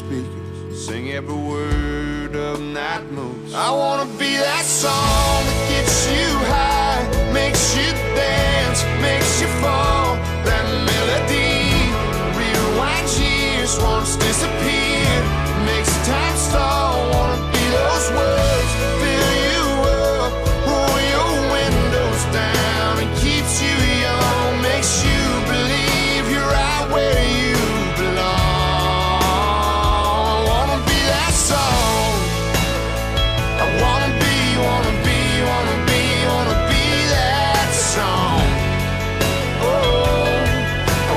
speakers, sing every word of night moves. I wanna be that song that gets you high, makes you dance, makes you fall. That melody rewinds years, once disappeared, makes time stall. Wanna be those words, fill you up, roll your windows down, and keeps you young, makes you believe you're right where you belong. I wanna be that song. I wanna be that song. Oh, I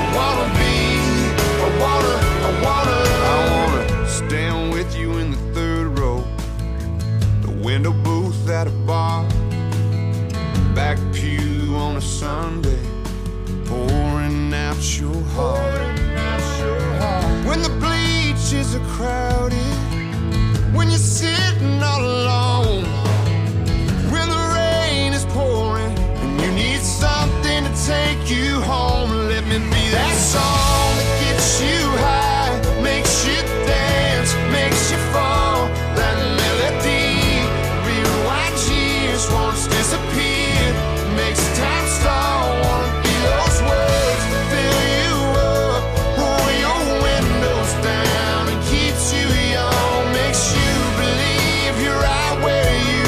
wanna stand with you in the third row, the window booth at a bar, back pew on a Sunday, pouring out your heart. When the bleachers are crowded, when you're sitting all alone, when the rain is pouring and you need something to take you home, let me be that song that gets you high, makes you dance, makes you fall. That melody rewinds years, once disappeared, makes time stall. Wanna be those words, fill you up, roll your windows down, and keeps you young, makes you believe you're right where you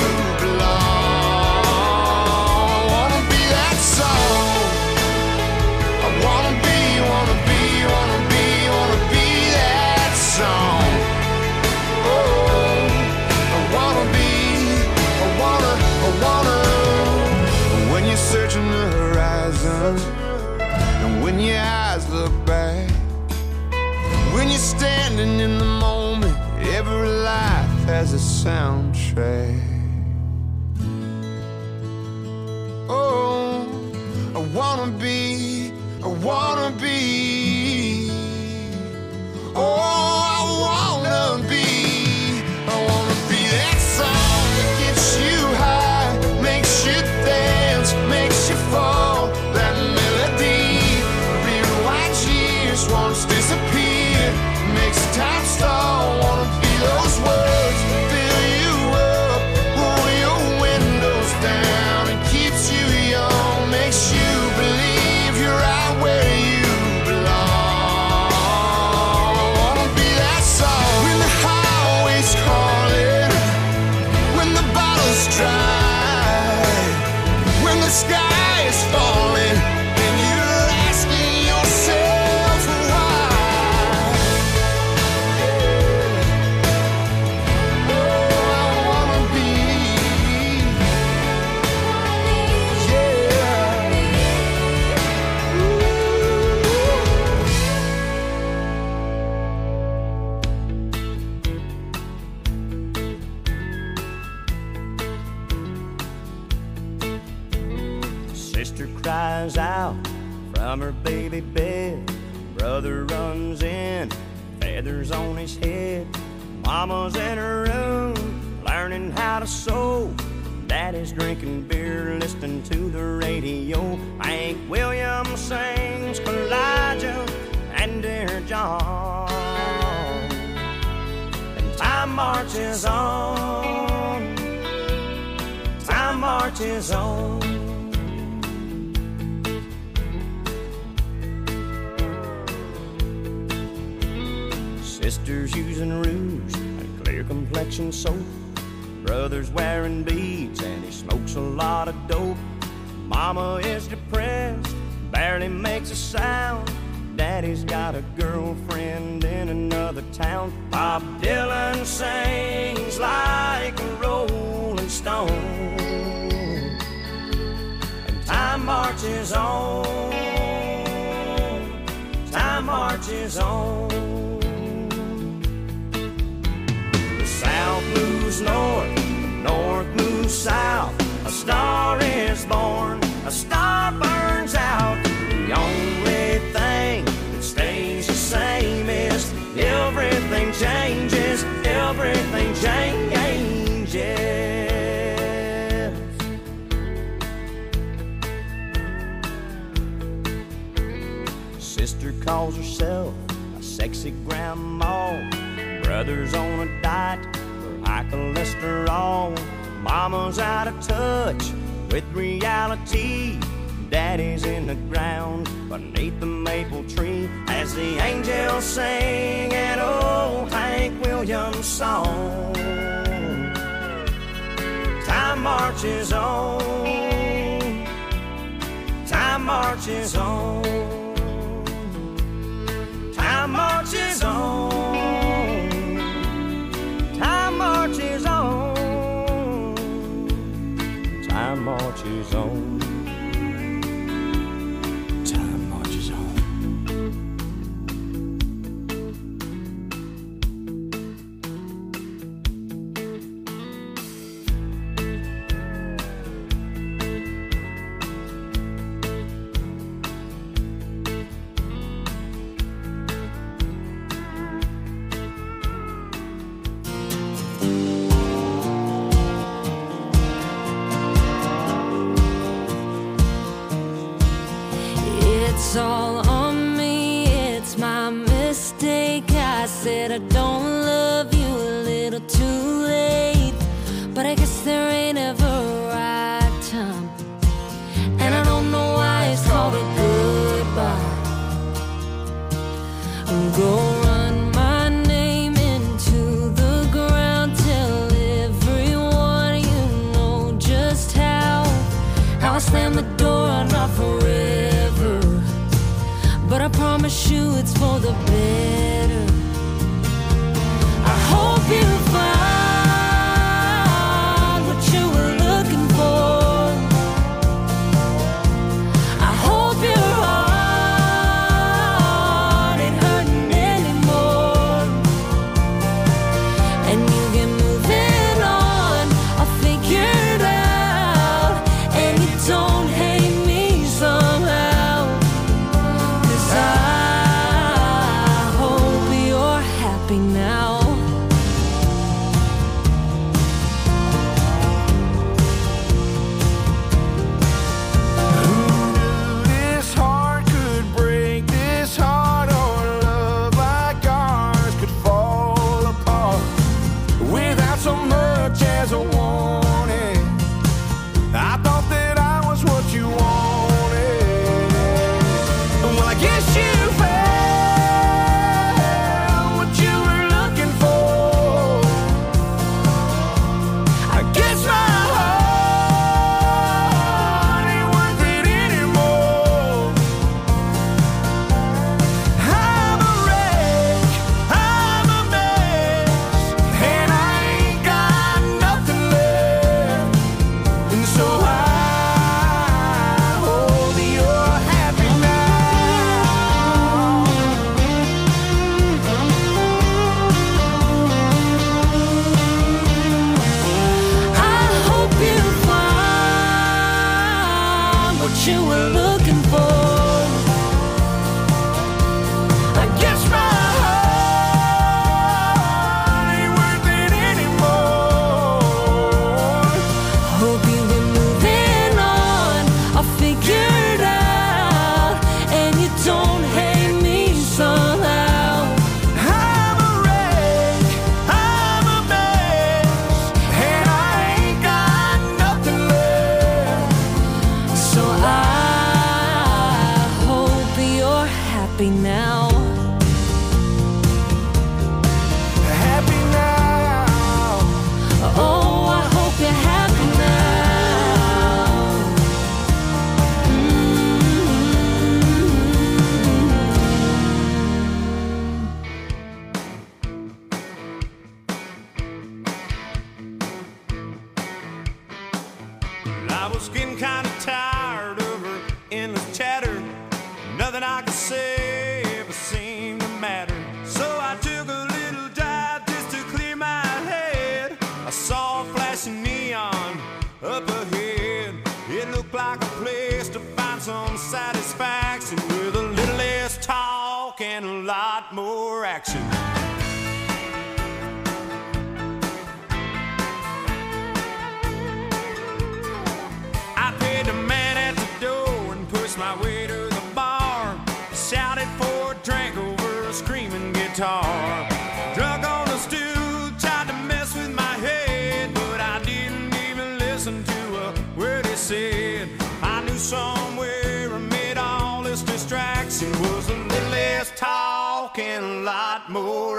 belong. I wanna be that song. I wanna be that song. Oh, I wanna when you're searching the horizon, and when your eyes look back, when you're standing in the moment, every life has a soundtrack. Oh, I wanna be. Oh, I wanna be that song that gets you high, makes you dance, makes you fall. That melody rewinds years, once disappeared, makes time stall. Wanna be those words, fill you up, roll your windows down, and keeps you young, makes you believe you're right where you belong. I wanna be that song. When the highway's calling, when the bottle's dry, when the sky is falling, and you're asking yourself why. Oh, I wanna be, Sister cries out from her baby bed. Brother runs in, feathers on his head. Mama's in her room, learning how to sew. Daddy's drinking beer, listening to the radio. Hank Williams sings Elijah and Dear John. And time marches on, time marches on. Sisters using rouge and clear complexion soap. Brother's wearing beads and he smokes a lot of dope. Mama is depressed, barely makes a sound. Daddy's got a girlfriend in another town. Bob Dylan sings like a rolling stone. And time marches on, time marches on. South moves north, north moves south. A star is born, a star burns out. The only thing that stays the same is everything changes, everything changes. Sister calls herself a sexy grandma. Brother's on a diet for high cholesterol. Mama's out of touch with reality. Daddy's in the ground beneath the maple tree as the angels sing an old Hank Williams song. Time marches on. Time marches on. Time marches on. Time marches on. Time marches on. Time marches on. It's all on me, it's my mistake. I said I don't love you a little too late, but I guess there ain't ever a right time, and I don't know why it's called a goodbye. Go run my name into the ground, tell everyone you know just how I slam the door, not forever, but I promise you it's for the better. I hope you find what you were looking for. I hope your heart ain't hurting anymore, and you get moving on. I'll figure it out, and you don't hate me somehow. 'Cause I hope you're happy now. This heart could break, this heart or love like ours could fall apart without so much as a warning. I thought that I was what you wanted. Well, I guess you found what you were looking for. I guess my heart ain't worth it anymore. I'm a wreck, I'm a mess, and I ain't got nothing left. And so I hope you're happy now. I hope you find what you were looking for. I guess my heart ain't worth it anymore. Hope you get moving on. I'll figure it out, and you don't hate me somehow. I'm a wreck, I'm a mess, and I ain't got nothing left. So I hope you're happy now. Happy now. Oh, I hope you're happy now. I was getting kind of tired of her endless chatter. Nothing I could say ever seemed to matter. So I took a little drive just to clear my head. I saw a flashing neon up ahead. It looked like a place to find some satisfaction with a little less talk and a lot more action. I paid the man at the door and pushed my way to the bar. Shouted for a drink over a screaming guitar. Drunk on the stoop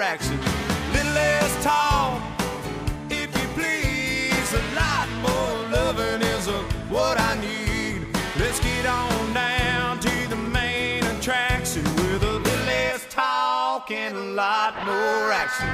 action, little less talk, if you please. A lot more loving is what I need. Let's get on down to the main attraction with a little less talk and a lot more action.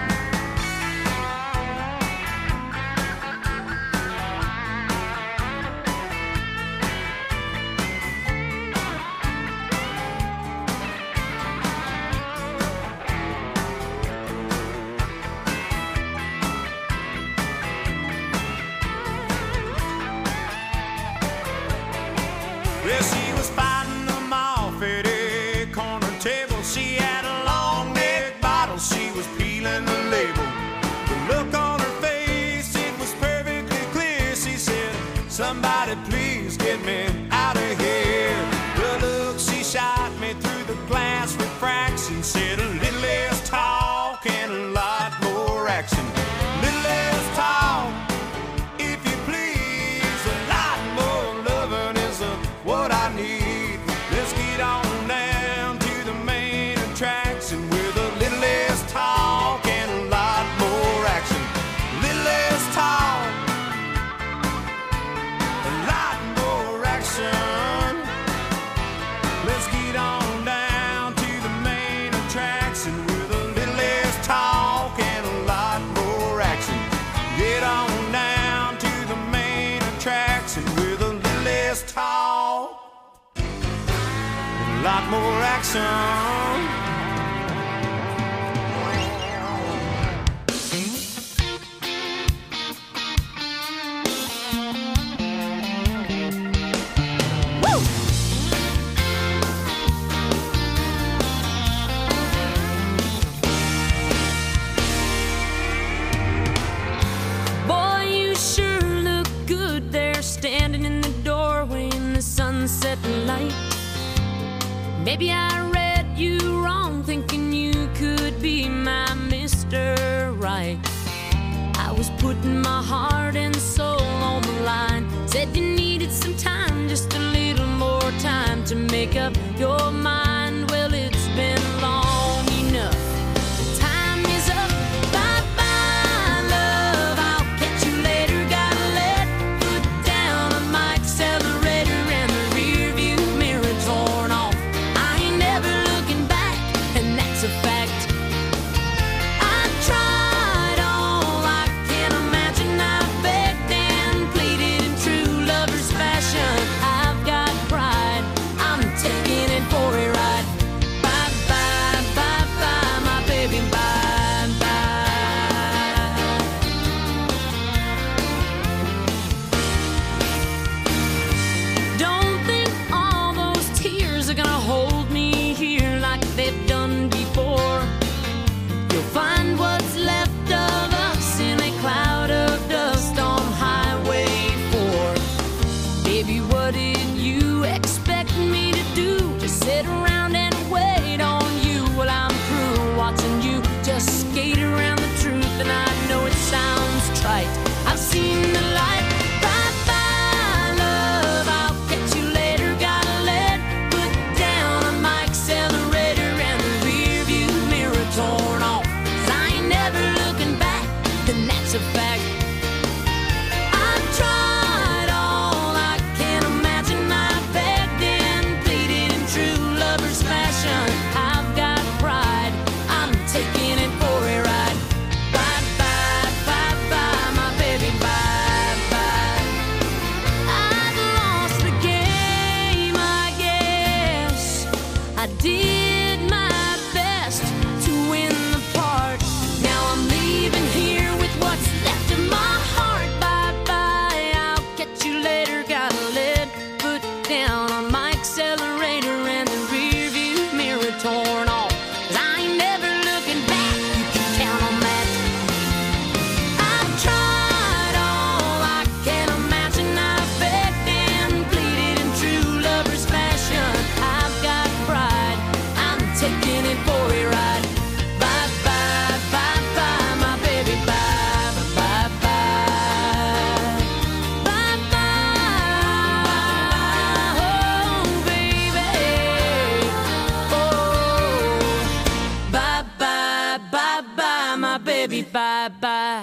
Well, she was fighting them off at a corner table. She had a long neck bottle, she was peeling the label. The look on her face, it was perfectly clear. She said, somebody please get me out of here. The look she shot me through the glass refraction said, a little less talk and a lot more action. Little less talk, if you please. A lot more loving is what I need. Let's get on down to the main attraction with a little less talk and a lot more action. Little less talk, a lot more action. Let's get on down to the main attraction with a little less talk and a lot more action. Get on down to the main attraction with a little less talk, a lot more action. Boy, you sure look good there, standing in the doorway in the sunset light. Maybe I read you wrong, thinking you could be my Mr. Right. I was putting my heart and soul on the line. Said you needed some time, just a little more time to make up your mind. Well, it's been long enough. The time is up. Bye-bye, love. I'll catch you later. Gotta let foot down on my accelerator and the rear view mirror torn off. I ain't never looking back, and that's a fact. I tried all I can imagine. I begged and pleaded in true lover's fashion. I've got pride, I'm taking it for a ride. bye, my baby, bye-bye.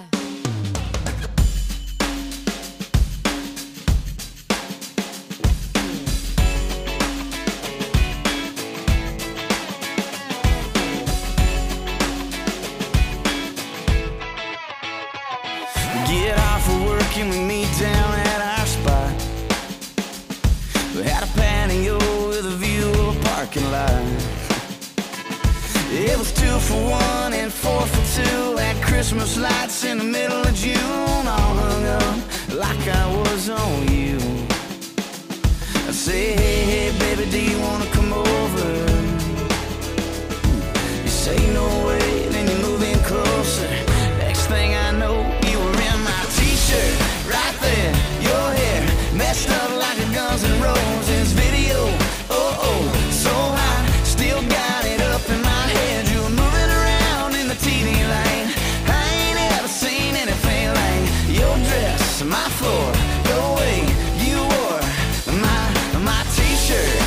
Get off of work and we meet down at our spot. We had a patio with a view of a parking lot. It was 2 for 1 and 4 for 2 at Christmas lights in the middle of June, all hung up like I was on you. I say, hey, hey, baby, do you wanna come over? You say no way, then you move in closer. Next thing I know, you were in my t-shirt, right there, your hair messed up like a Guns N' Roses video. Oh, oh, so high, still got it up in my head. You were moving around in the TV lane. I ain't ever seen anything like your dress, my floor, the way you wore my t-shirt.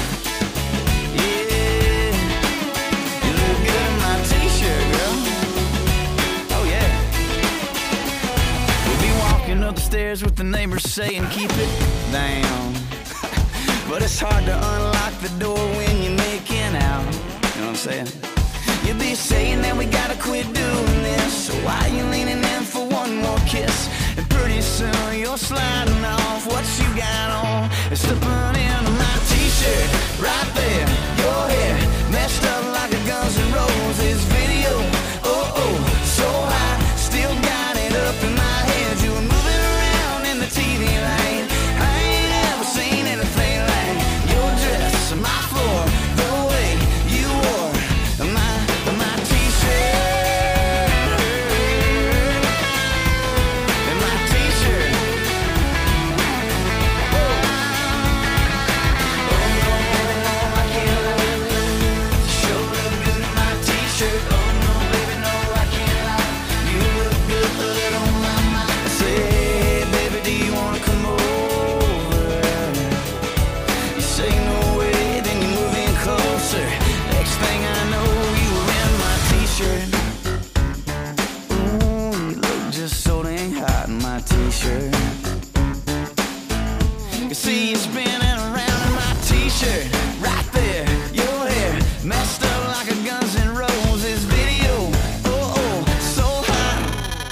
Yeah, you look good in my t-shirt, girl. Oh yeah. We'll be walking up the stairs with the neighbors saying keep it down. But it's hard to unlock the door when you're making out. You know what I'm saying? You'll be saying that we gotta quit doing this. So why you leaning in for one more kiss? And pretty soon you're sliding off what you got on and slipping into my t-shirt. Right there, your hair messed up like a Guns N' Roses video. Oh, oh, so high, still got it up in my head. You were moving around in the TV lane. I ain't ever seen anything like your dress, my floor, the way you wore my t-shirt. And my t-shirt. Oh no, I can't lie. Sure look good in my t-shirt. Oh no, baby, no, I can't lie. You look good on my mind. I say, hey, baby, do you wanna come over? You say no way, then you move in closer. Next thing I know, you were in my t-shirt. Ooh, you look just so dang hot in my t-shirt. You see you spinning around in my t-shirt. Right there, your hair messed up like a Guns N' Roses video. Oh, oh, so hot.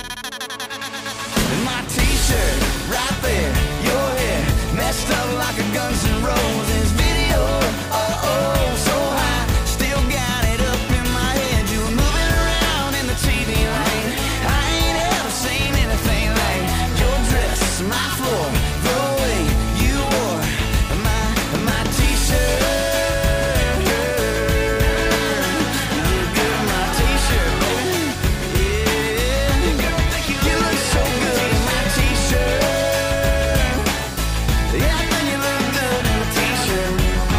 In my t-shirt, right there, your hair messed up like a Guns N' Roses video. Oh, oh, so high, still got it up in my head. You were moving around in the TV lane. I ain't ever seen anything like your dress, my floor, the way you wore my t-shirt. You look good in my t-shirt, baby. Yeah, you look so good in my t-shirt. Yeah, I think you look good in a t-shirt.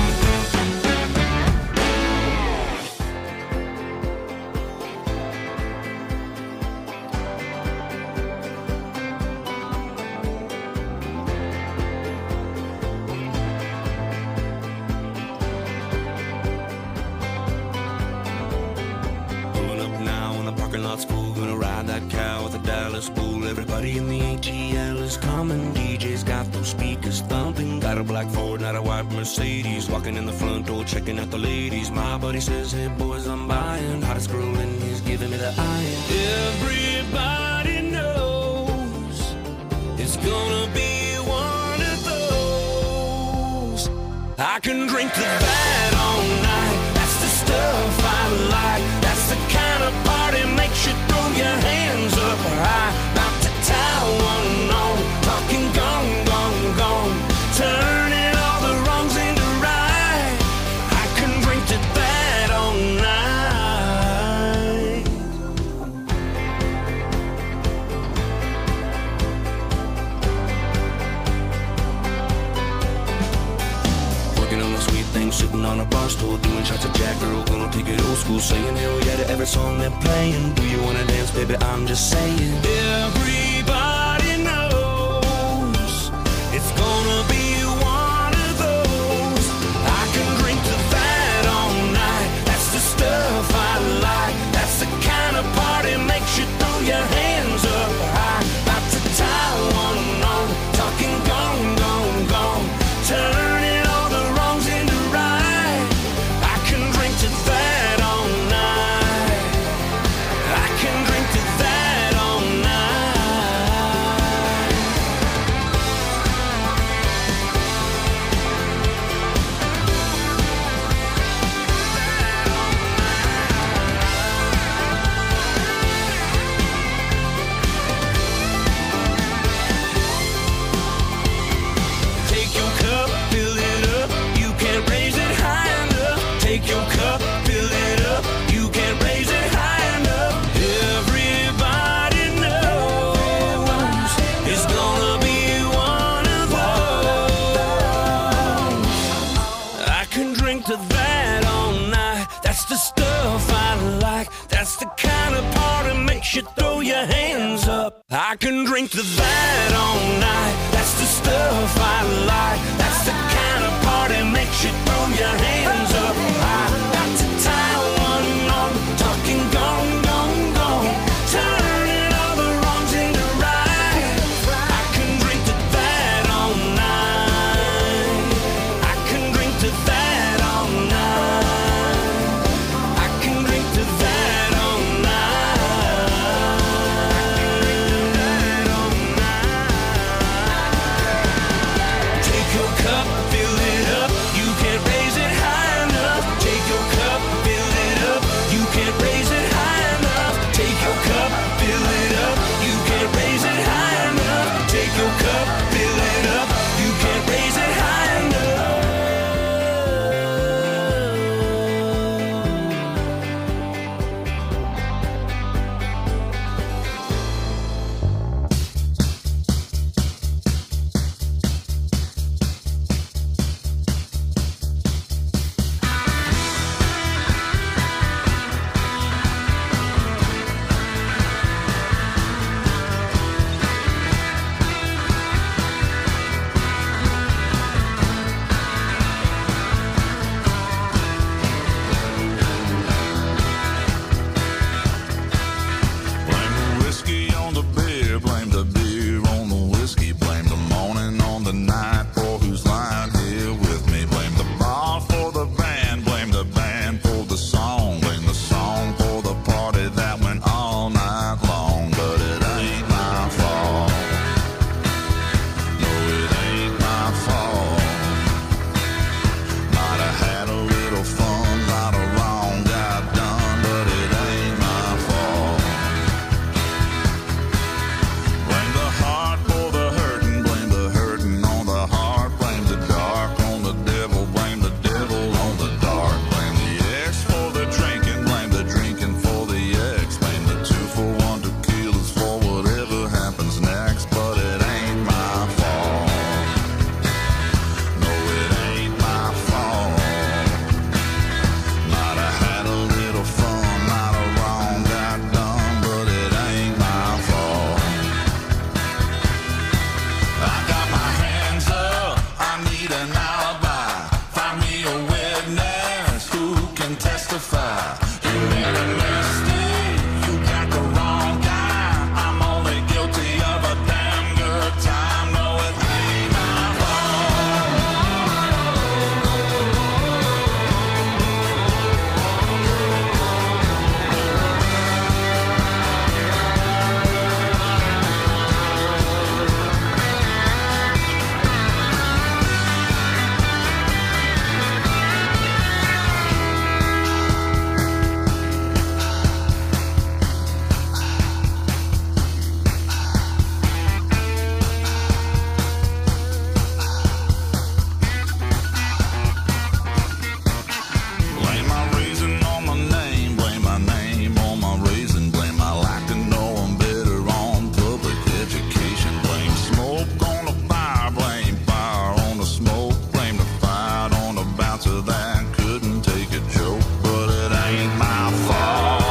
Pulling up now in the parking lot's full. Gonna ride that cow with a Dallas bull. Everybody in the ATL is coming. DJ's got those speakers thumping. Got a black Ford, not a white Mercedes. Walking in the front door, checking out the ladies. My buddy says, hey boys, I'm buying. Hottest girl in he's giving me the iron. Everybody knows it's gonna be one of those. I can drink to that all night. That's the stuff I like. That's the kind of party makes you throw your hands up high. About to tie one on, talking gone, gone, gone. Turning all the wrongs into right. I can drink to that all night. Working on the sweet thing, sitting on a bar stool, doing shots of Jack, girl, gonna take it old school, saying hell yeah to every song they're playing. Do you wanna dance, baby? I'm just saying. Everybody knows it's gonna be one of those. I can drink to that all night. That's the stuff I like. That's the kind of party makes you throw your hands up. I can drink to that all night. That's the stuff I like. That's the kind of party makes you throw your hands up. I got to tie one on, talking gone, gone, gone, turning all the wrongs into right. I can drink to that all night. I can drink to that all night. I can drink to that all night. Take your cup, fill it up. You can't raise it high enough. Take your cup, fill it up. You can't raise it high enough. Take your cup, fill it up. You can't raise it high enough. Take your cup, fill it up. You can't raise it high enough. Blame the whiskey on the beer, blame the beer on the whiskey, blame the morning on the night for who's lying here with me. Blame the bar for the band, blame the band for the song, blame the song for the party that went all night long. But it ain't my fault. No, it ain't my fault. Might have had a little fun, lot of wrong got done, but it ain't my fault. Blame the heart for the hurting, blame the hurting on the heart, blame the dark on the devil on the dark, blame the ex for the drinking for the ex, blame the 2-for-1 tequilas for whatever happens next, but it ain't my fault. No, it ain't my fault. Might have had a little fun, lot of wrong got done, but it ain't my fault. I got my hands up, I need an alibi. Find me a witness who can testify. You made a mistake, you got the wrong guy. I'm only guilty of a damn good time. No, it ain't my fault. Blame my reason on my name, blame my name on my reason, blame my lack to know I'm better on public education, blame smoke on the fire, blame fire on the smoke, blame the fight on the bouncer that couldn't take a joke, but it ain't my fault.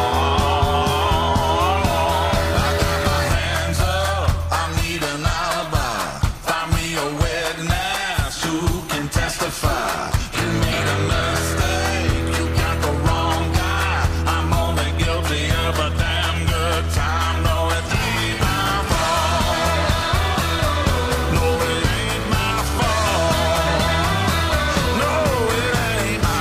I got my hands up, I need an alibi. Find me a witness who can testify. You made a mistake, you got the wrong guy. I'm only guilty of a damn good time. No, it ain't my fault. No, it ain't my fault. No, it ain't my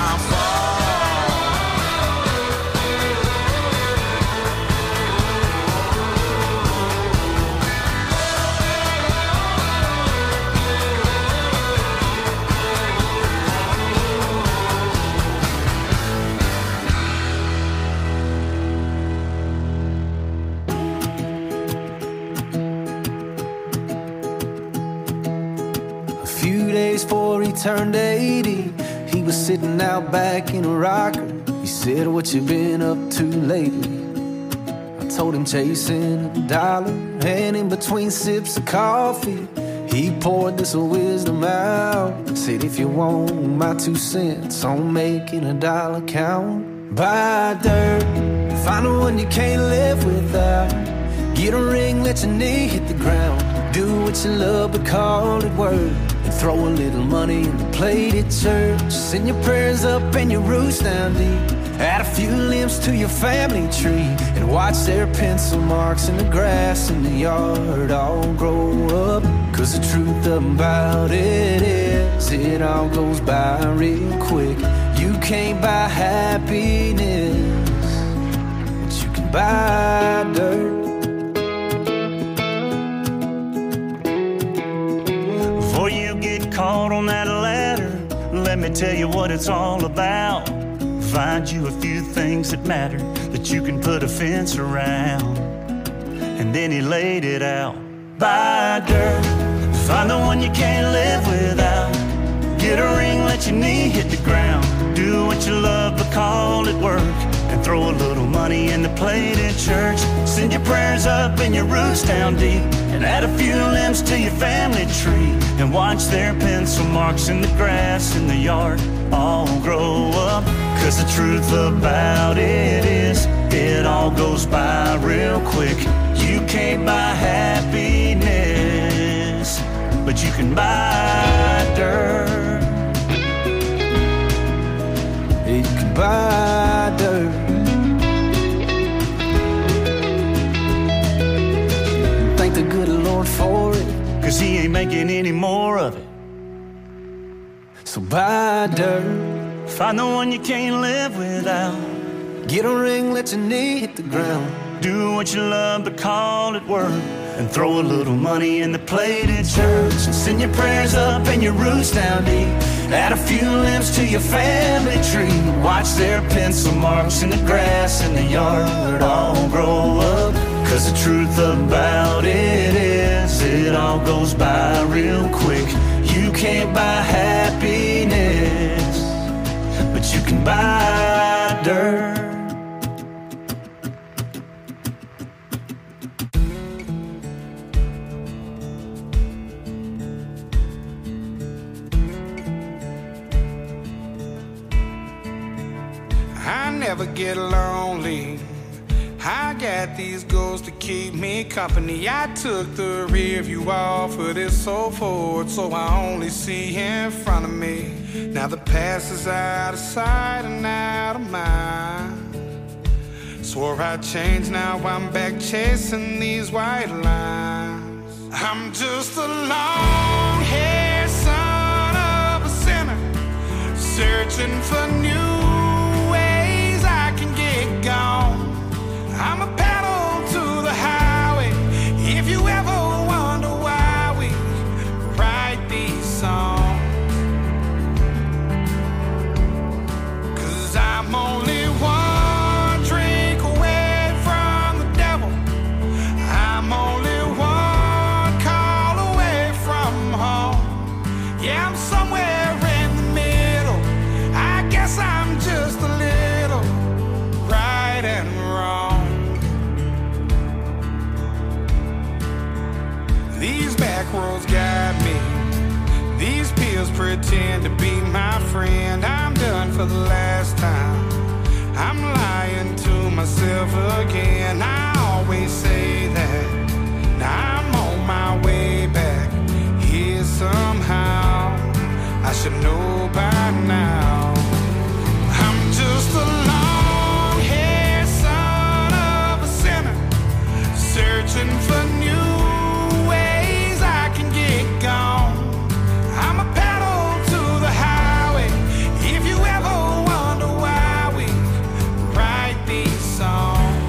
A few days before he turned 80, he was sitting out back in a rocker. He said, "What you been up to lately?" I told him chasing a dollar, and in between sips of coffee, he poured this wisdom out. Said, "If you want my 2 cents on making a dollar count, buy dirt, find the one you can't live without. Get a ring, let your knee hit the ground. Do what you love, but call it work. And throw a little money in the plate at church. Send your prayers up and your roots down deep. Add a few limbs to your family tree. And watch their pencil marks in the grass in the yard all grow up. Cause the truth about it is, it all goes by real quick. You can't buy happiness, but you can buy dirt. Before you get caught on that ladder, let me tell you what it's all about. Find you a few things that matter, that you can put a fence around. And then he laid it out. Buy dirt, find the one you can't live without. Get a ring, let your knee hit the ground. Do what you love, but call it work. And throw a little money in the plate at church. Send your prayers up and your roots down deep. And add a few limbs to your family tree. And watch their pencil marks in the grass in the yard all grow up. Cause the truth about it is, it all goes by real quick. You can't buy happiness, but you can buy dirt. You can buy dirt. Thank the good Lord for it, cause he ain't making any more of it. So buy dirt. Find the one you can't live without. Get a ring, let your knee hit the ground. Do what you love, but call it work. And throw a little money in the plate at church. And send your prayers up and your roots down deep. Add a few limbs to your family tree. Watch their pencil marks in the grass in the yard all grow up. Cause the truth about it is, it all goes by real quick. You can't buy happiness, but you can buy dirt. I never get lonely. I got these goals to keep me company. I took the rear view off of this old Ford, so I only see in front of me. Now the past is out of sight and out of mind. Swore I'd change, now I'm back chasing these white lines. I'm just a long-haired son of a sinner, searching for new ways I can get gone. I'm a pedal to the highway. If you ever wonder why we write these songs, 'cause I'm only one drink away from the devil. I'm only one call away from home. Yeah, I'm somewhere in the middle. I guess I'm just a little right and wrong. These back roads got me. These pills pretend to be my friend. I'm done for the last time. I'm lying to myself again. I always say that. Now I'm on my way back here somehow. I should know by now. I'm just a long-haired son of a sinner, searching for new ways I can get gone. I'm a pedal to the highway. If you ever wonder why we write these songs,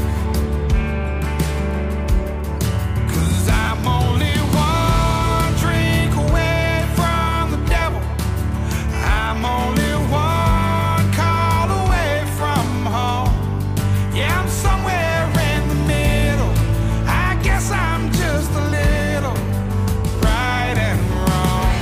'cause I'm only one drink away from the devil. I'm only one call away from home. Yeah, I'm somewhere in the middle. I guess I'm just a little right and wrong.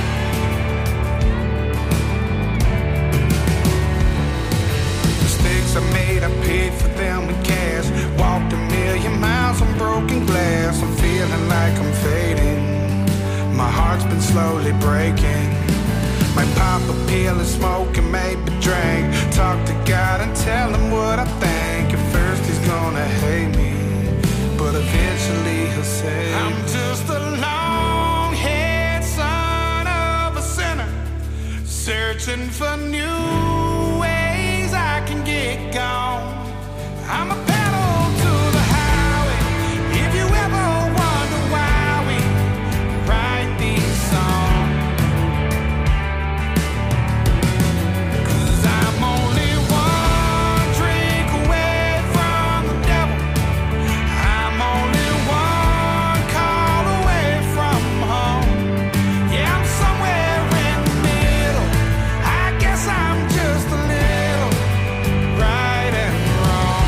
Mistakes I made, I paid for them in cash. Walked a million miles on broken glass. I'm feeling like I'm fading. My heart's been slowly breaking. Might pop a pill and smoke and maybe drink. Talk to God and tell him what I think. At first he's gonna hate me, but eventually for new ways I can get gone. I'm a pedal to the highway. If you ever wonder why we write these songs, 'cause I'm only one drink away from the devil. I'm only one call away from home. Yeah, I'm somewhere in the middle. I guess I'm just a little right and wrong.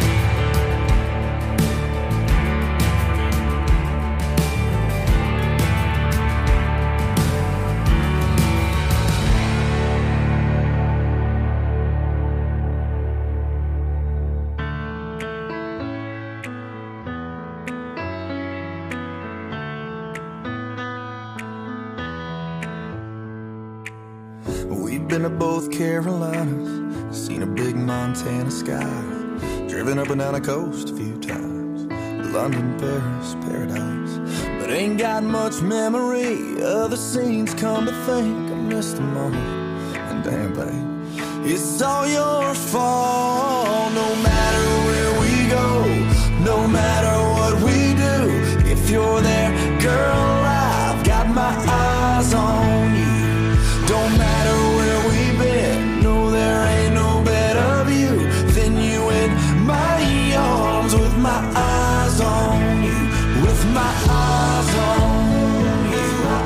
We've been to both Carolinas, seen a big Montana sky, driven up and down the coast a few times, London, Paris, paradise, but ain't got much memory of the scenes. Come to think, I missed them all, and damn babe, it's all your fault. No matter where we go, no matter what we do, if you're there, girl, I've got my eyes on you. Don't matter where we've been, no, there ain't no better view than you in my arms, with my eyes on you, with my eyes on you,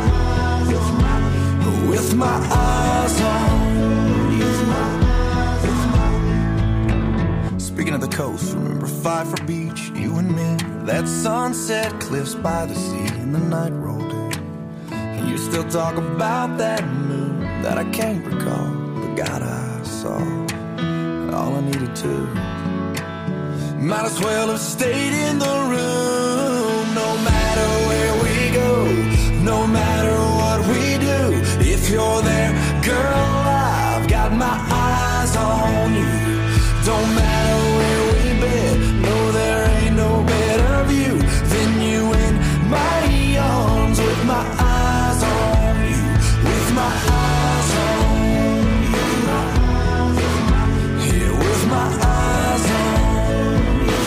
with my eyes on you. Speaking of the coast, remember Pfeiffer Beach, you and me, that sunset cliffs by the sea, and the night rolled in. You still talk about that moon that I can't recall, but God, I saw all I needed to. Might as well have stayed in the room. No matter where we go, no matter what we do, if you're there, girl, I've got my eyes on you. Don't matter where we've been, no, there ain't no better view than you in my arms, with my eyes on you, with my eyes on you, yeah, with my eyes on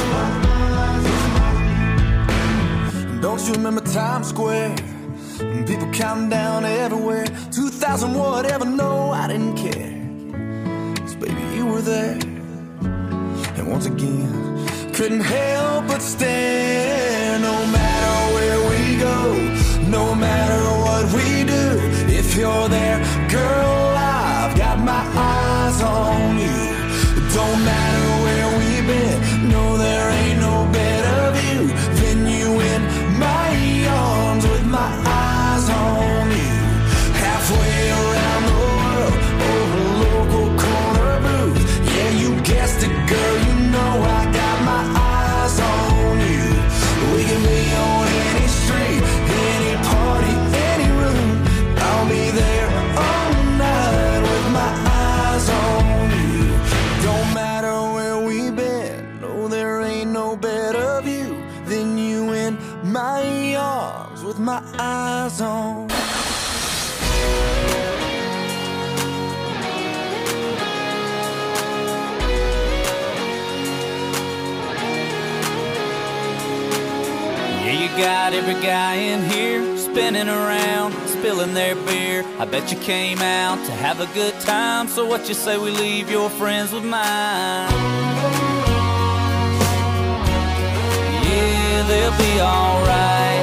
you. Don't you remember Times Square? And people counting down everywhere, 2000 whatever, no, I didn't care, 'cause baby, you were there. And once again, couldn't help but stare. No matter where we go, no matter what we do, if you're there, girl, I've got my eyes on you. Don't matter where we've been, no, there ain't no better view than you in my arms, with my eyes on you. Halfway around the world, over local corner booth. Yeah, you guessed it, girl, you know I got my eyes on you. We can be on any street, any party, any room. I'll be there all night with my eyes on you. Don't matter where we've been, no, there ain't no better view than you in my arms, with my eyes on you. Got every guy in here spinning around, spilling their beer. I bet you came out to have a good time, so what you say we leave your friends with mine? Yeah, they'll be alright.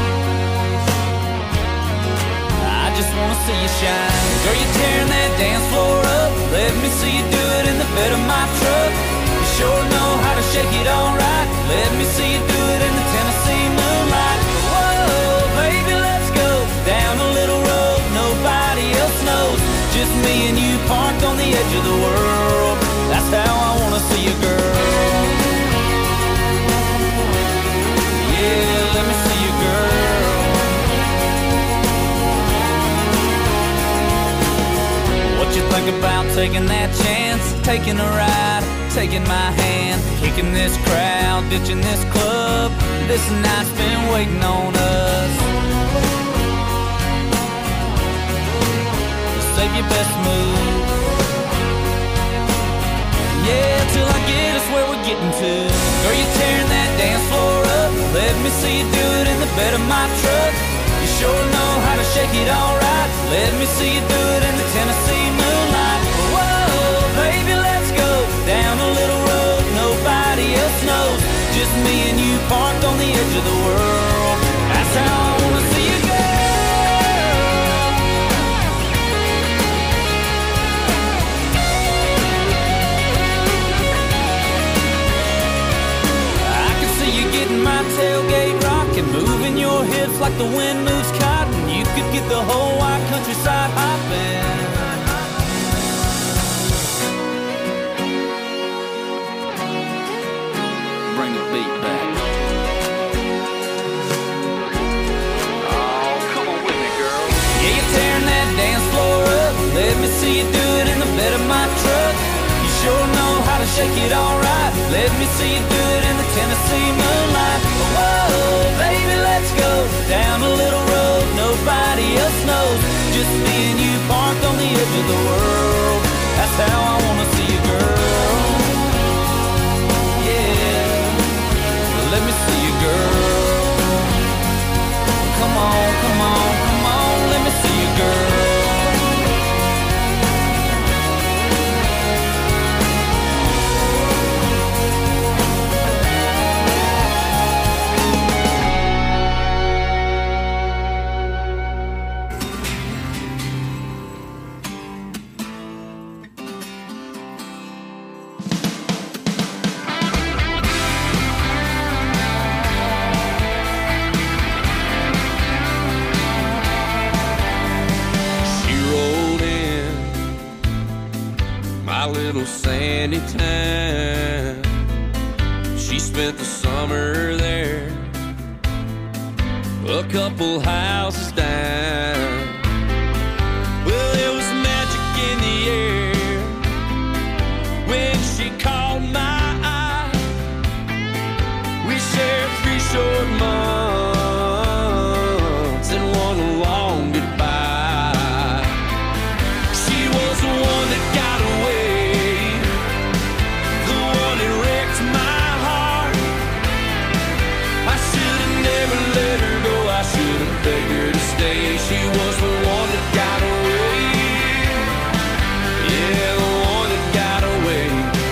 I just wanna see you shine. Girl, you're tearing that dance floor up. Let me see you do it in the bed of my truck. You sure know how to shake it alright. Let me see you do it in the Tennessee moonlight. Whoa, baby, let's go down a little road nobody else knows. Just me and you parked on the edge of the world. That's how I wanna see you, girl. Yeah, let me see you, girl. What you think about taking that chance, taking a ride, taking my hand, kicking this crowd, ditching this club? This night's been waiting on us. Say babe, you best move. Yeah, till I get us where we're getting to. Girl, you tearing that dance floor up. Let me see you do it in the bed of my truck. You sure know how to shake it alright. Let me see you do it in the Tennessee moonlight. Whoa, baby, let's go down a little road nobody else knows. Just me and you parked on the edge of the world. That's how I wanna see you go. I can see you getting my tailgate rocking, moving your hips like the wind moves cotton. You could get the whole wide countryside hopping. Bring the beat back. Oh, come on with me, girl. Yeah, you're tearing that dance floor up. Let me see you do it in the bed of my truck. You sure know how to shake it alright. Let me see you do it in the Tennessee moonlight. Whoa, baby, let's go down a little road nobody else knows. Just me and you parked on the edge of the world. That's how I wanna see you, girl. Yeah, let me see you, girl. Come on, come on, come on, let me see you, girl. Little sandy town. She spent the summer there, a couple houses down. Well, there was magic in the air when she caught my eye. We shared 3 short months and one long goodbye. She was the one that got away, begged her to stay. She was the one that got away. Yeah, the one that got away.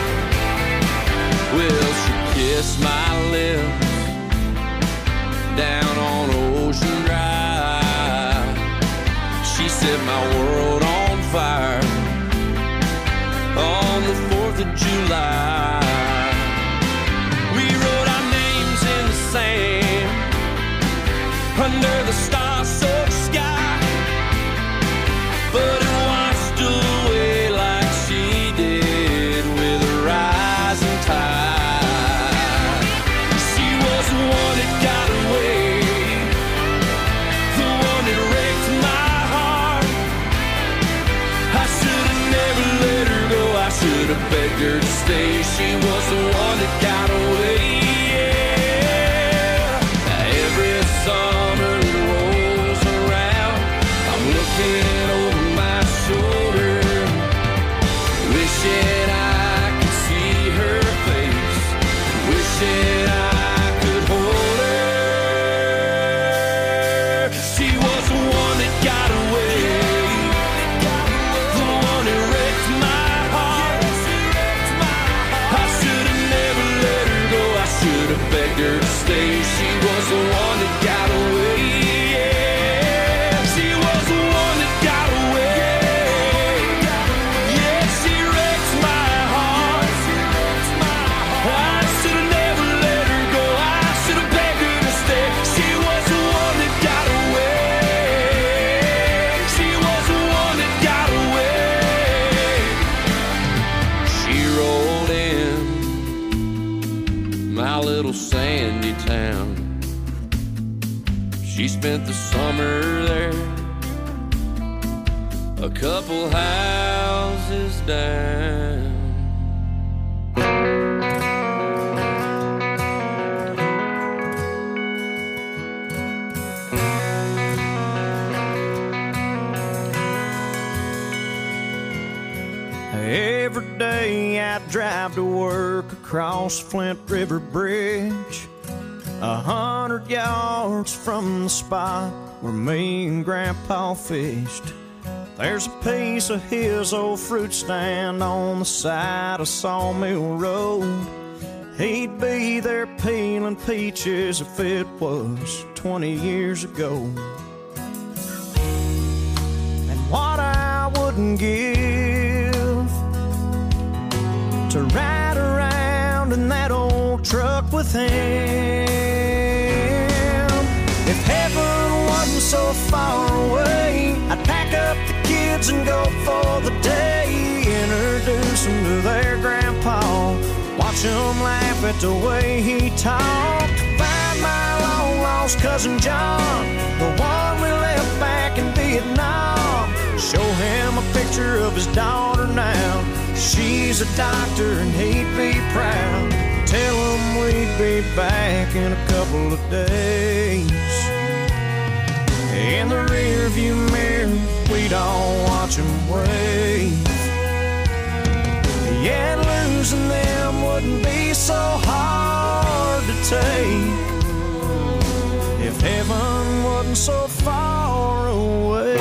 Well, she kissed my lips down on Ocean Drive. She set my world on fire on the 4th of July. We wrote our names in the sand under the star-soaked sky, but it washed away like she did with a rising tide. She was the one that got away, the one that wrecked my heart. I should have never let her go, I should have begged her to stay. She was the one that got away. Every summer over my shoulder, wishing I could see her face, wishing I could hold her. She was the one that got away, the one that wrecked my heart. I should have never let her go, I should have begged her to stay. She was the one that got away. Sandy town. She spent the summer there, a couple houses down. I'd drive to work across Flint River Bridge, 100 yards from the spot where me and Grandpa fished. There's a piece of his old fruit stand on the side of Sawmill Road. He'd be there peeling peaches if it was 20 years ago. And what I wouldn't give to ride around in that old truck with him. If heaven wasn't so far away, I'd pack up the kids and go for the day. Introduce them to their grandpa, watch them laugh at the way he talked. Find my long lost cousin John, the one we left back in Vietnam. Show him a picture of his daughter now. She's a doctor and he'd be proud. Tell him we'd be back in a couple of days. In the rearview mirror, we'd all watch him wave. Yeah, losing them wouldn't be so hard to take if heaven wasn't so far away.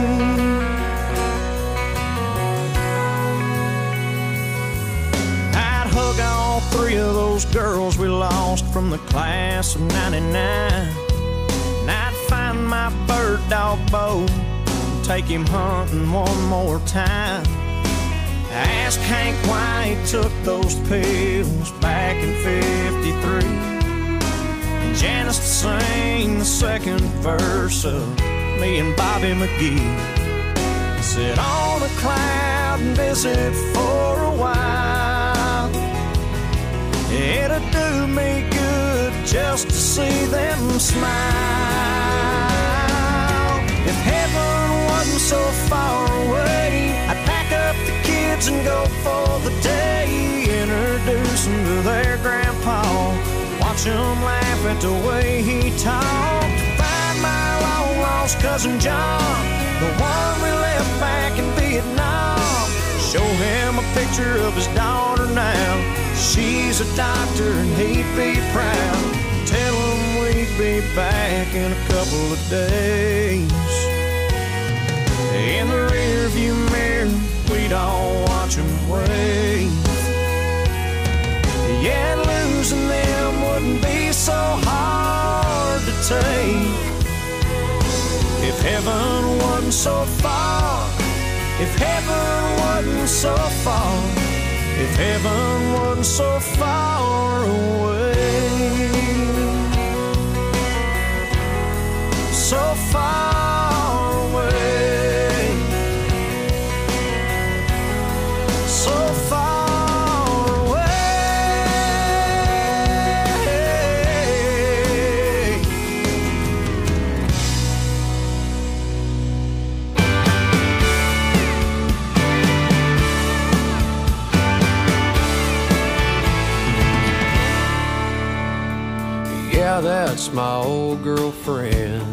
I'd hug all three of those girls we lost from the class of '99. And I'd find my bird dog Bo and take him hunting one more time. Ask Hank why he took those pills back in '53, and Janice to sing the second verse of me and Bobby McGee. Sit on a cloud and visit for a while. It'd do me good just to see them smile. If heaven wasn't so far away, I'd pack up the kids and go for the day. Introduce them to their grandpa, watch them laugh at the way he talked. Find my long lost cousin John, the one we left back in Vietnam. Show him a picture of his daughter now. She's a doctor and he'd be proud. Tell him we'd be back in a couple of days. In the rearview mirror, we'd all watch them wave. Yeah, losing them wouldn't be so hard to take if heaven wasn't so far. If heaven wasn't so far. If heaven wasn't so far away. So far away. So far away. Yeah, that's my old girlfriend.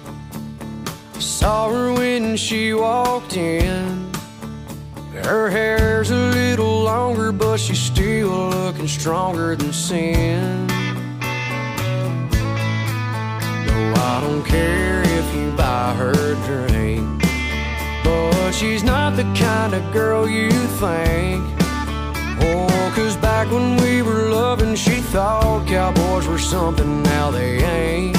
Saw her when she walked in. Her hair's a little longer, but she's still looking stronger than sin. No, I don't care if you buy her a drink, but she's not the kind of girl you think. Oh, 'cause back when we were loving, she thought cowboys were something, now they ain't.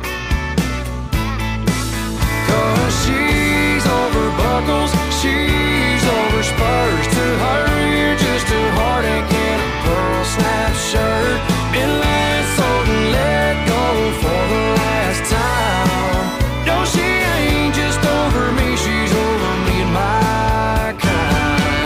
'Cause she's over buckles, she's over spurs. To her, you're just a heartache in a pearl snap shirt. Been let sold and let go for the last time. No, she ain't just over me, she's over me and my kind.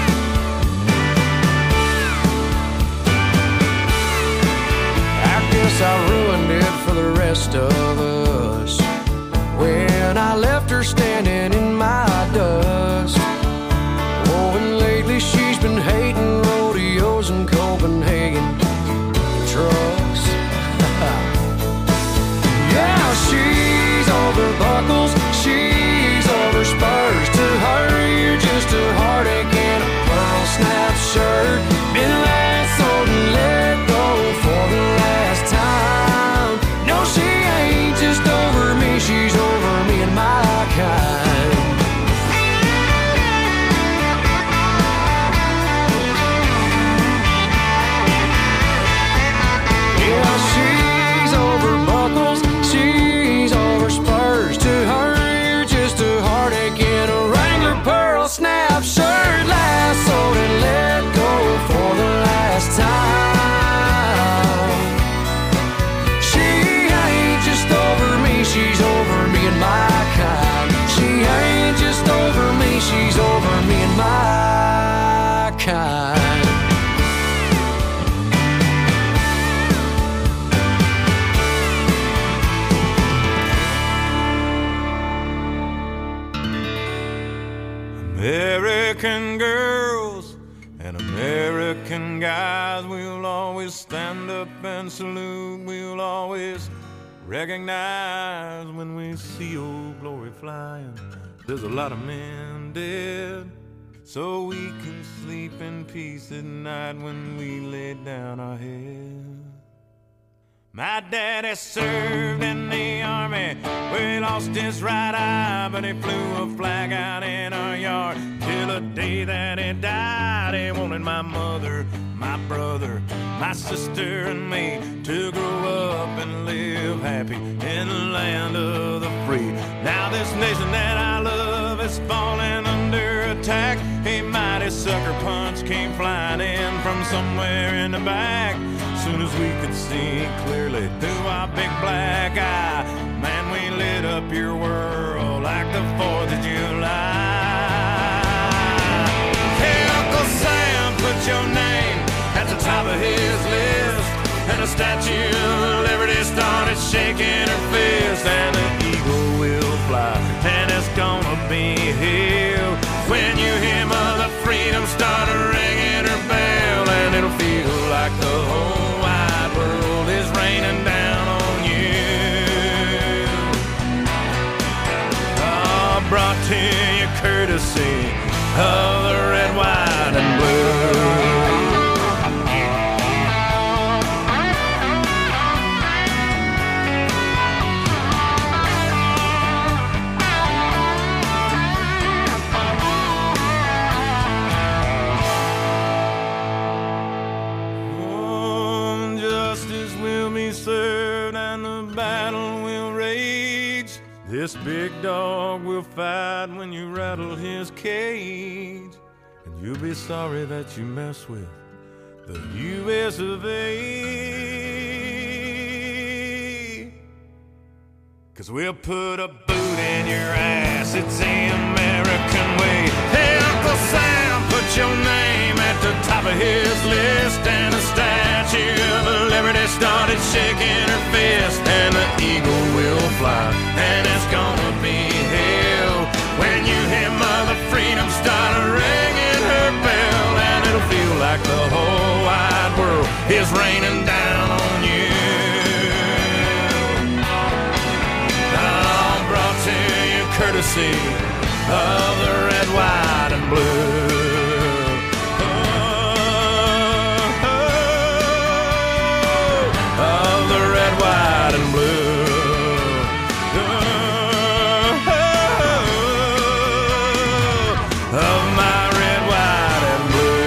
I guess I ruined it for the rest of us when I left her standing in my dust. Oh, and lately she's been hating rodeos in Copenhagen trucks. Yeah, she's over buckles, she's over spurs. To her, you're just a heartache in a pearl snap shirt. American girls and American guys. We'll always stand up and salute. We'll always recognize when we see Old Glory flying. There's a lot of men dead, so we can sleep in peace at night when we lay down our head. My daddy served in the army, where he lost his right eye, but he flew a flag out in our yard till the day that he died. He wanted my mother, my brother, my sister and me to grow up and live happy in the land of the free. Now this nation that I love is falling under attack. A mighty sucker punch came flying in from somewhere in the back. Soon as we could see clearly through our big black eye, man, we lit up your world like the 4th of July. Hey, Uncle Sam, put your name at the top of his list, and the Statue of Liberty started shaking her fist, and the eagle will fly, and it's gonna be here when you hear Mother Freedom start ringing her bell, and it'll feel like the whole wide world is raining down on you. Oh, brought to you courtesy of the red, white, and blue. Served and the battle will rage. This big dog will fight when you rattle his cage, and you'll be sorry that you mess with the U.S. of A. 'Cause we'll put a boot in your ass, it's the American way. Hey, Uncle Sam, put your name at the top of his list, and the Statue of Liberty started shaking her fist, and the eagle will fly, and it's gonna be hell when you hear Mother Freedom start ringing her bell, and it'll feel like the whole wide world is raining down on you. I'm brought to you courtesy of the red, white, and blue. White and blue, of my red, white, and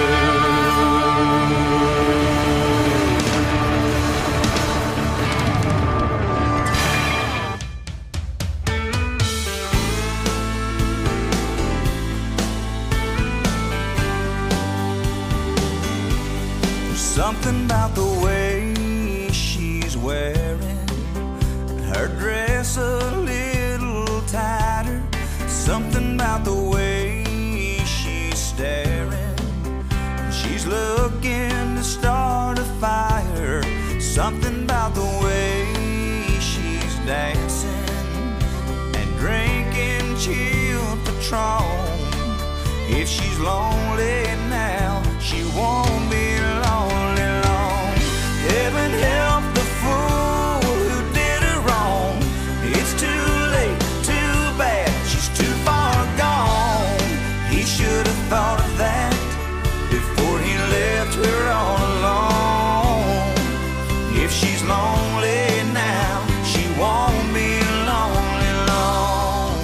There's something about the way she's wearing her dress a little tighter, something about the way she's staring. She's looking to start a fire, something about the way she's dancing and drinking chilled Patron. If she's lonely now, she won't be lonely long. Heaven help the fool who did her wrong. It's too late, too bad, she's too far gone. He should have thought of that before he left her all alone. If she's lonely now, she won't be lonely long.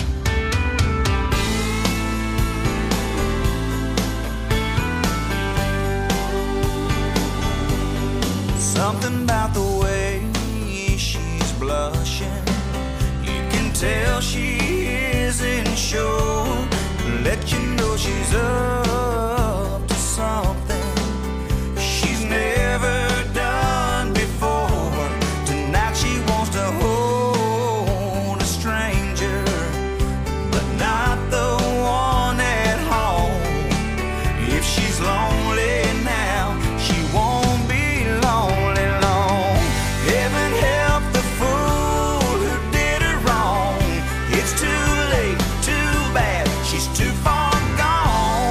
Something about the way she's blushing, you can tell she isn't sure. Let you know she's up to something she's never done before. Tonight she wants to hold a stranger, but not the one at home. If she's lonely now, she won't be lonely long. Heaven help the fool who did her wrong. It's too late, too bad, she's too far gone.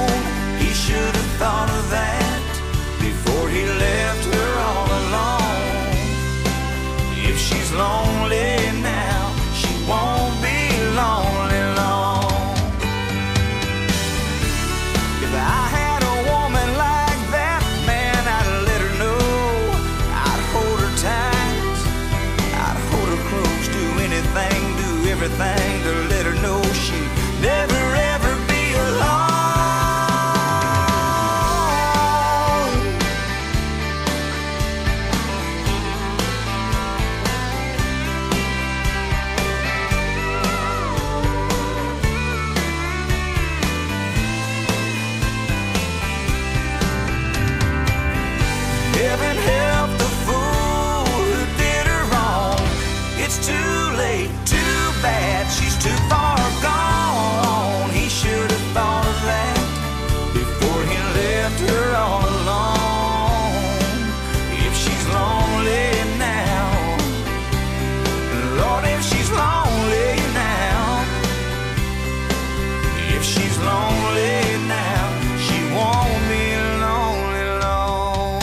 everything to let her know she'd never ever be alone. Heaven help the fool who did her wrong. It's too late, too bad, she's too far gone. He should have thought of that before he left her all alone. If she's lonely now, Lord, if she's lonely now, if she's lonely now, she won't be lonely long.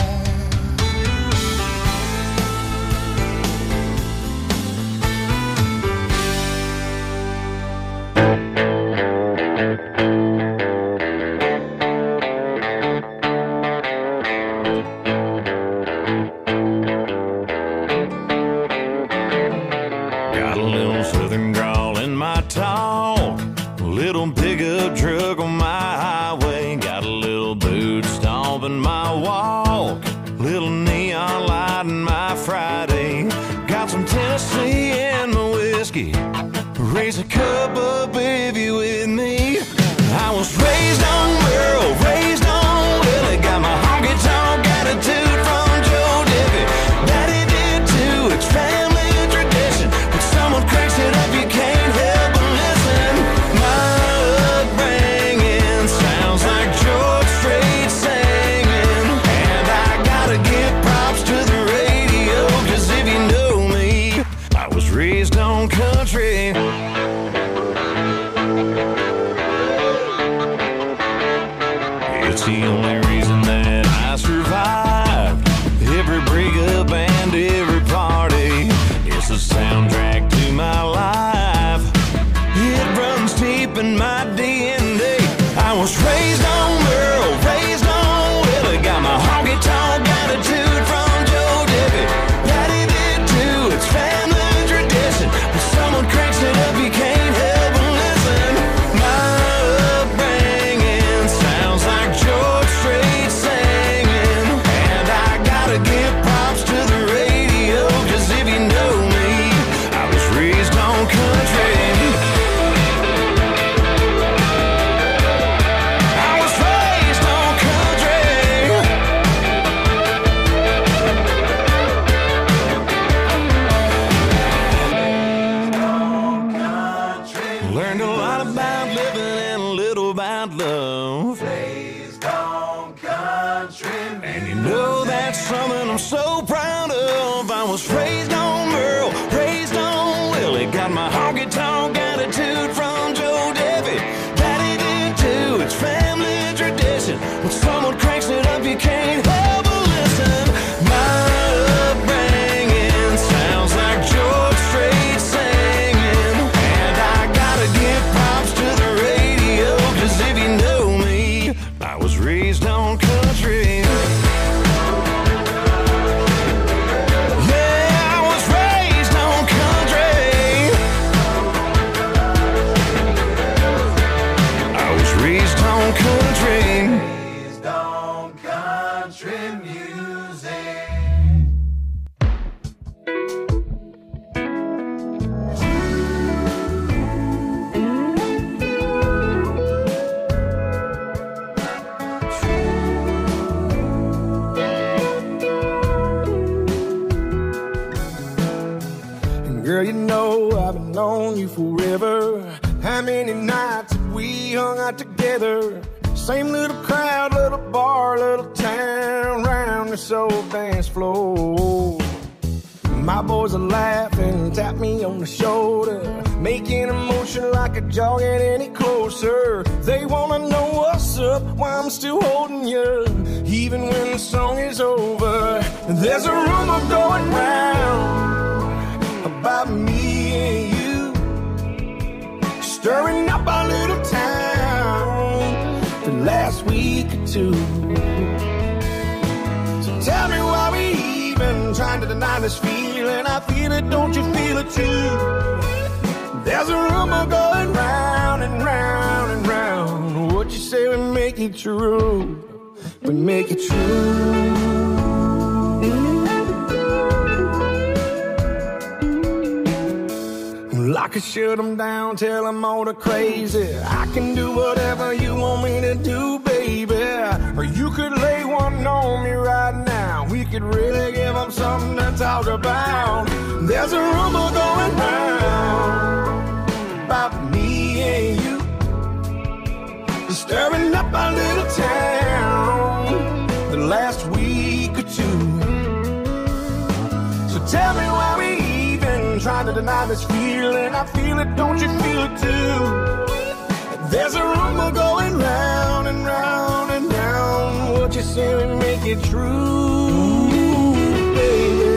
Got a little southern drawl in my talk, a little pickup truck on my highway, got a little boot stomp in my walk, little neon light in my Friday, got some Tennessee in my whiskey, raise a cup up if you with me. I was raised on Merle, raised on Willie, got my honky-tonk attitude from Joe Diffie. Daddy did too, it's family tradition. When someone cranks it up, you can't help but listen. My upbringing sounds like George Strait singing, and I gotta give props to the radio, 'cause if you know me, I was raised on country. It's the only reason that I survived every breakup and every party. It's the soundtrack to my life. It runs deep in my DNA. I was raised on Merle, raised on Willie, got my honky-tonk attitude from Joe Diffie. Daddy did too, it's family tradition. When someone cranks it up, you can't help but listen. My upbringing sounds like George Strait singing, and I gotta give props to the radio, 'cause if you know me, I was raised on country. I was raised on country. Learned a lot about living and a little about love. And you know that's something I'm so proud of. I was raised on Merle, raised on Willie, got my honky-tonk attitude from Joe Diffie. Daddy did too, it's family tradition. When someone cranks it up, you can't help but listen. My upbringing sounds like George Strait singing, and I gotta give props to the radio, 'cause if you know me, I was raised on country. Yeah, I was raised on country. I was raised on country. Raised on country music. Girl, you know I've been on you forever. How many nights have we hung out together? Same little crowd, little bar, little town, round this old dance floor. My boys are laughing, tap me on the shoulder, making a motion like a jogging any closer. They wanna know what's up, why I'm still holding you, even when the song is over. There's a rumor going round about me and you, stirring up our little town the last week or two. So tell me why we even trying to deny this feeling. I feel it, don't you feel it too? There's a it true. We make it true. I could shut them down, tell them all the crazy. I can do whatever you want me to do, baby. Or you could lay one on me right now. We could really give them something to talk about. There's a rumor going round about me and you, stirring up our little town the last week or two. So tell me why we even trying to deny this feeling. I feel it, don't you feel it too? There's a rumor going round and round and round. What you say we make it true, baby.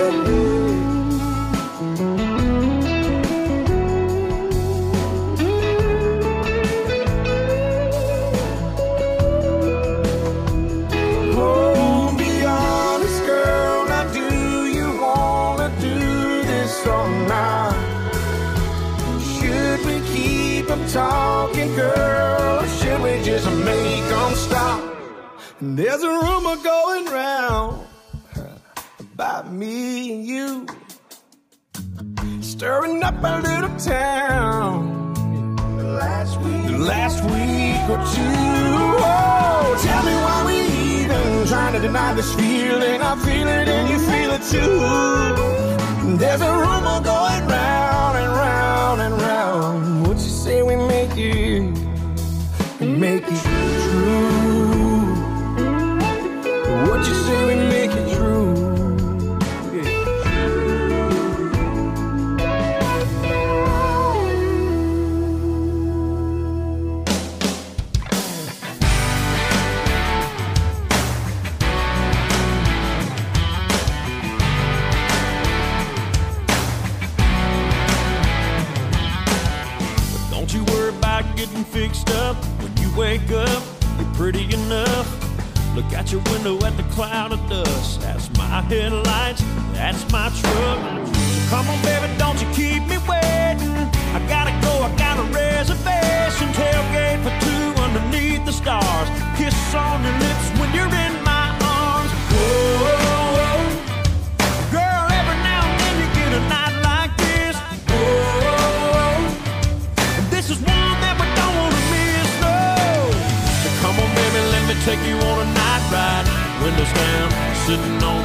Talking, girl, or should we just make them stop? And there's a rumor going round about me and you, stirring up a little town the last week or two. Oh, tell me why we even trying to deny this feeling. I feel it and you feel it too. There's a rumor going round and round and round. What you say we make it true? What you say we make it true? Getting fixed up when you wake up, you're pretty enough. Look out your window at the cloud of dust. That's my headlights, that's my truck. So come on baby, don't you keep me waiting. I gotta go, I got a reservation. Tailgate for two underneath the stars. Kiss on your lips when you're in my arms. Whoa, girl, every now and then you get a night like this. Whoa, and this is one that we don't want to miss, no. So come on baby, let me take you on a night ride. Windows down, sitting on